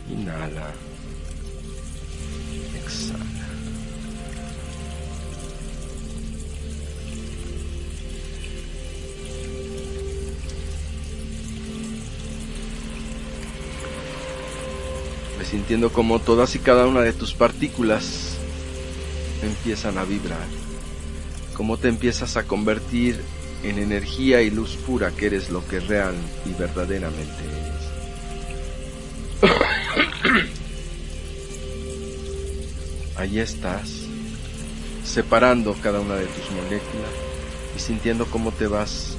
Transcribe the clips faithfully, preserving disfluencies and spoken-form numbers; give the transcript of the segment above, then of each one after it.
Inhala. Exhala. Ves sintiendo como todas y cada una de tus partículas empiezan a vibrar. Cómo te empiezas a convertir en energía y luz pura, que eres lo que real y verdaderamente eres. Allí estás, separando cada una de tus moléculas y sintiendo cómo te vas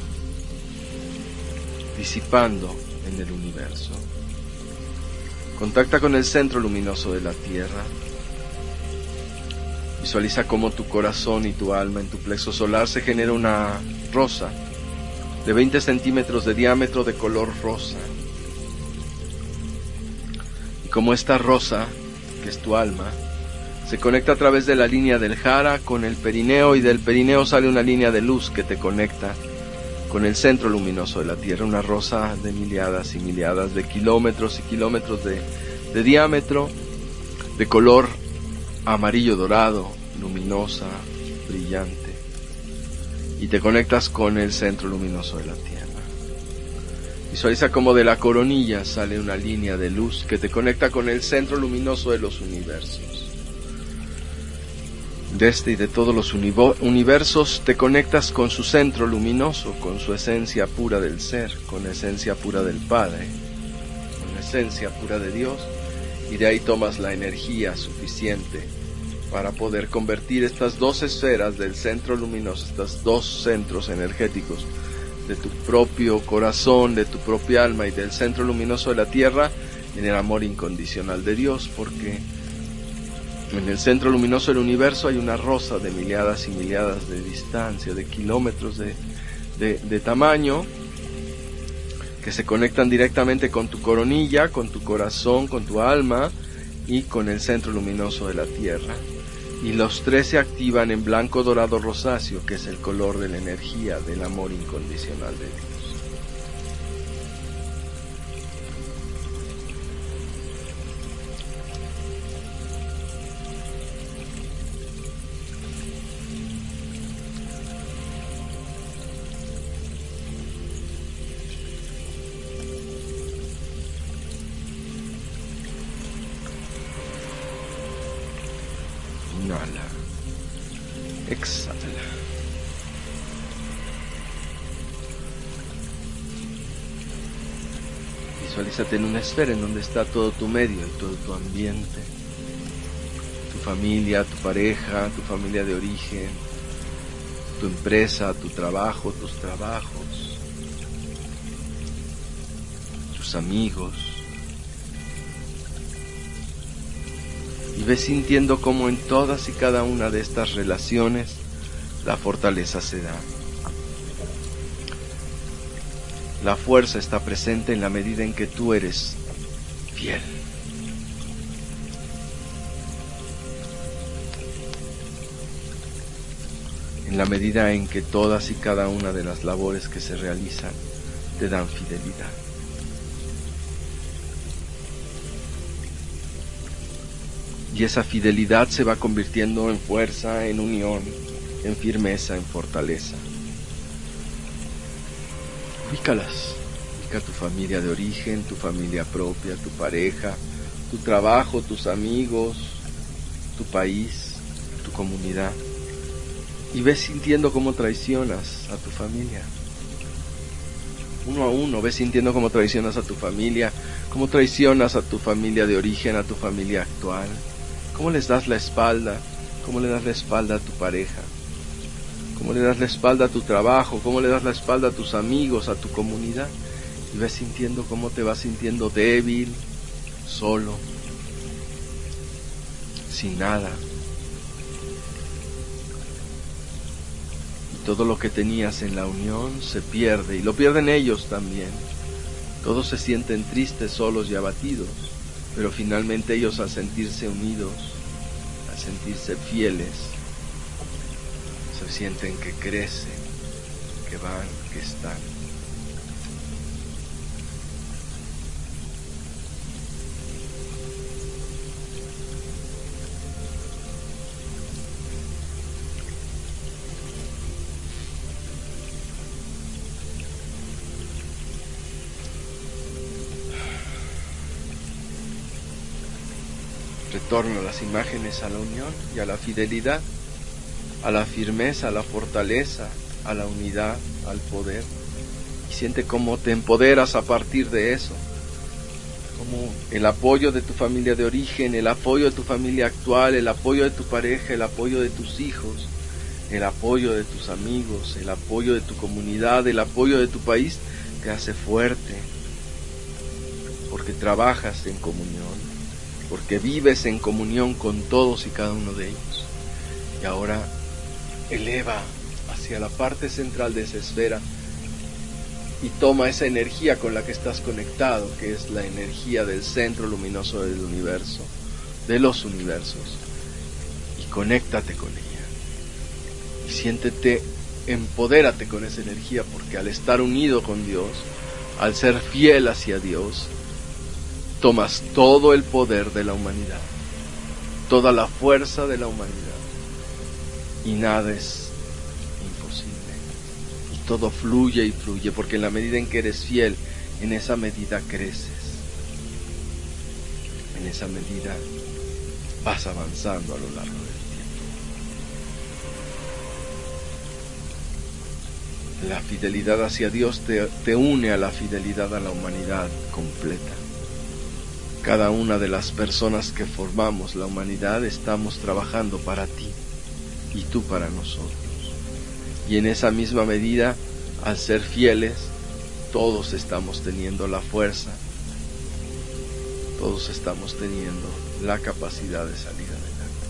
disipando en el universo. Contacta con el centro luminoso de la Tierra. Visualiza cómo tu corazón y tu alma en tu plexo solar se genera una rosa de veinte centímetros de diámetro de color rosa. Y como esta rosa, que es tu alma, se conecta a través de la línea del jara con el perineo, y del perineo sale una línea de luz que te conecta con el centro luminoso de la Tierra, una rosa de miliadas y miliadas de kilómetros y kilómetros de, de diámetro, de color amarillo dorado, luminosa, brillante, y te conectas con el centro luminoso de la Tierra. Visualiza como de la coronilla sale una línea de luz que te conecta con el centro luminoso de los universos. De este y de todos los universos te conectas con su centro luminoso, con su esencia pura del ser, con la esencia pura del Padre, con la esencia pura de Dios, y de ahí tomas la energía suficiente para poder convertir estas dos esferas del centro luminoso, estos dos centros energéticos de tu propio corazón, de tu propia alma y del centro luminoso de la Tierra, en el amor incondicional de Dios, porque en el centro luminoso del universo hay una rosa de miliadas y miliadas de distancia, de kilómetros de, de, de tamaño, que se conectan directamente con tu coronilla, con tu corazón, con tu alma y con el centro luminoso de la Tierra. Y los tres se activan en blanco, dorado, rosáceo, que es el color de la energía del amor incondicional de Dios. Inhala, exhala. Visualízate en una esfera en donde está todo tu medio y todo tu ambiente, tu familia, tu pareja, tu familia de origen, tu empresa, tu trabajo, tus trabajos, tus amigos. Y ves sintiendo cómo en todas y cada una de estas relaciones la fortaleza se da. La fuerza está presente en la medida en que tú eres fiel. En la medida en que todas y cada una de las labores que se realizan te dan fidelidad. Y esa fidelidad se va convirtiendo en fuerza, en unión, en firmeza, en fortaleza. Ubícalas. Ubica tu familia de origen, tu familia propia, tu pareja, tu trabajo, tus amigos, tu país, tu comunidad. Y ves sintiendo cómo traicionas a tu familia. Uno a uno, ves sintiendo cómo traicionas a tu familia, cómo traicionas a tu familia de origen, a tu familia actual. ¿Cómo les das la espalda? ¿Cómo le das la espalda a tu pareja? ¿Cómo le das la espalda a tu trabajo? ¿Cómo le das la espalda a tus amigos, a tu comunidad? Y ves sintiendo cómo te vas sintiendo débil, solo, sin nada. Y todo lo que tenías en la unión se pierde, y lo pierden ellos también. Todos se sienten tristes, solos y abatidos. Pero finalmente ellos, al sentirse unidos, al sentirse fieles, se sienten que crecen, que van, que están. Retorna las imágenes a la unión y a la fidelidad, a la firmeza, a la fortaleza, a la unidad, al poder. Y siente cómo te empoderas a partir de eso. Como el apoyo de tu familia de origen, el apoyo de tu familia actual, el apoyo de tu pareja, el apoyo de tus hijos, el apoyo de tus amigos, el apoyo de tu comunidad, el apoyo de tu país, te hace fuerte. Porque trabajas en comunión, porque vives en comunión con todos y cada uno de ellos. Y ahora eleva hacia la parte central de esa esfera y toma esa energía con la que estás conectado, que es la energía del centro luminoso del universo, de los universos, y conéctate con ella. Y siéntete, empodérate con esa energía, porque al estar unido con Dios, al ser fiel hacia Dios, tomas todo el poder de la humanidad, toda la fuerza de la humanidad, y nada es imposible. Y todo fluye y fluye, porque en la medida en que eres fiel, en esa medida creces. En esa medida vas avanzando a lo largo del tiempo. La fidelidad hacia Dios te, te une a la fidelidad a la humanidad completa. Cada una de las personas que formamos la humanidad estamos trabajando para ti y tú para nosotros. Y en esa misma medida, al ser fieles, todos estamos teniendo la fuerza, todos estamos teniendo la capacidad de salir adelante.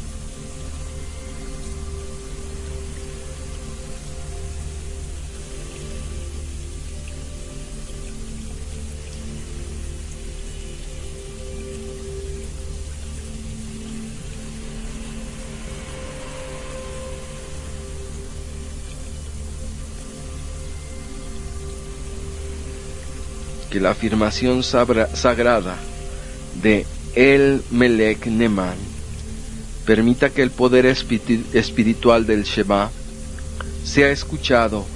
Que la afirmación sagrada de El Melech Neman permita que el poder espiritual del Shema sea escuchado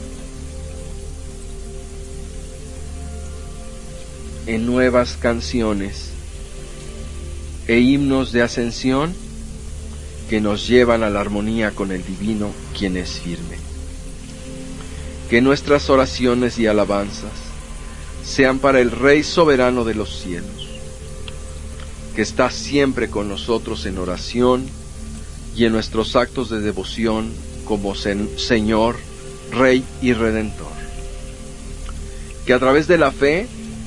en nuevas canciones e himnos de ascensión que nos llevan a la armonía con el Divino, quien es firme. Que nuestras oraciones y alabanzas sean para el Rey soberano de los cielos, que está siempre con nosotros en oración y en nuestros actos de devoción como Señor, Rey y Redentor. Que a través de la fe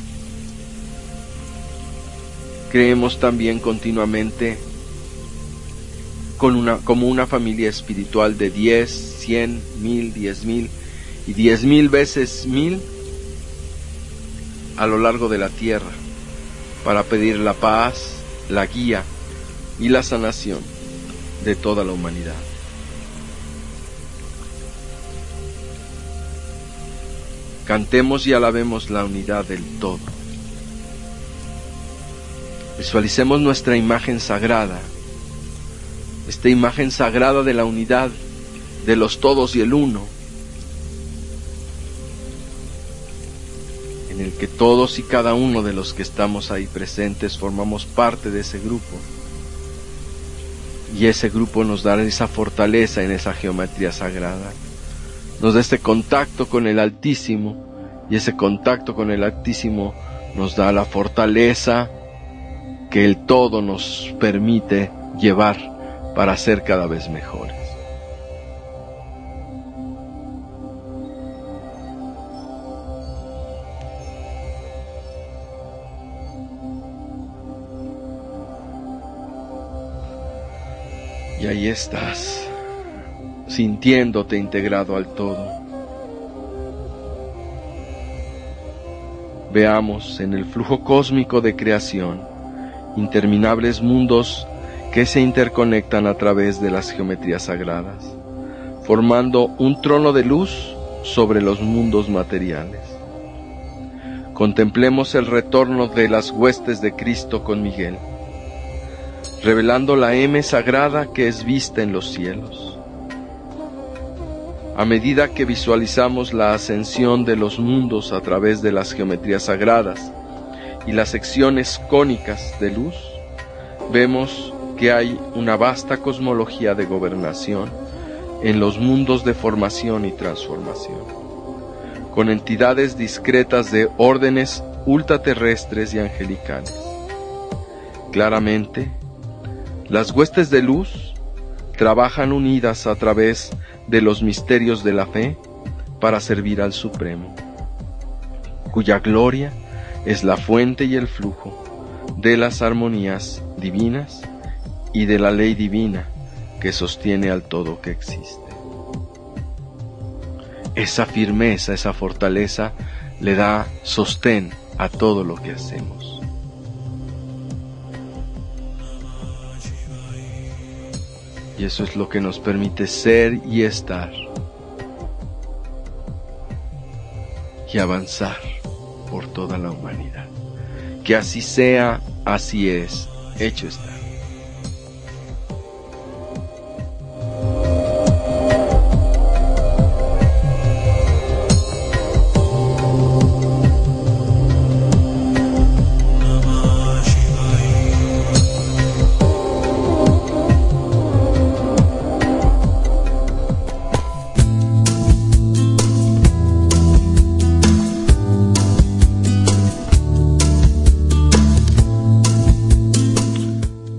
creemos también continuamente con una, como una familia espiritual de diez, cien, mil, diez mil y diez mil veces mil a lo largo de la tierra, para pedir la paz, la guía y la sanación de toda la humanidad. Cantemos y alabemos la unidad del todo. Visualicemos nuestra imagen sagrada, esta imagen sagrada de la unidad de los todos y el uno, en el que todos y cada uno de los que estamos ahí presentes formamos parte de ese grupo, y ese grupo nos da esa fortaleza en esa geometría sagrada, nos da este contacto con el Altísimo, y ese contacto con el Altísimo nos da la fortaleza que el todo nos permite llevar para ser cada vez mejores. Y ahí estás, sintiéndote integrado al todo. Veamos en el flujo cósmico de creación interminables mundos que se interconectan a través de las geometrías sagradas, formando un trono de luz sobre los mundos materiales. Contemplemos el retorno de las huestes de Cristo con Miguel, revelando la M sagrada que es vista en los cielos. A medida que visualizamos la ascensión de los mundos a través de las geometrías sagradas y las secciones cónicas de luz, vemos que hay una vasta cosmología de gobernación en los mundos de formación y transformación, con entidades discretas de órdenes ultraterrestres y angelicales. Claramente, las huestes de luz trabajan unidas a través de los misterios de la fe para servir al Supremo, cuya gloria es la fuente y el flujo de las armonías divinas y de la ley divina que sostiene al todo que existe. Esa firmeza, esa fortaleza le da sostén a todo lo que hacemos. Y eso es lo que nos permite ser y estar y avanzar por toda la humanidad. Que así sea, así es, hecho está.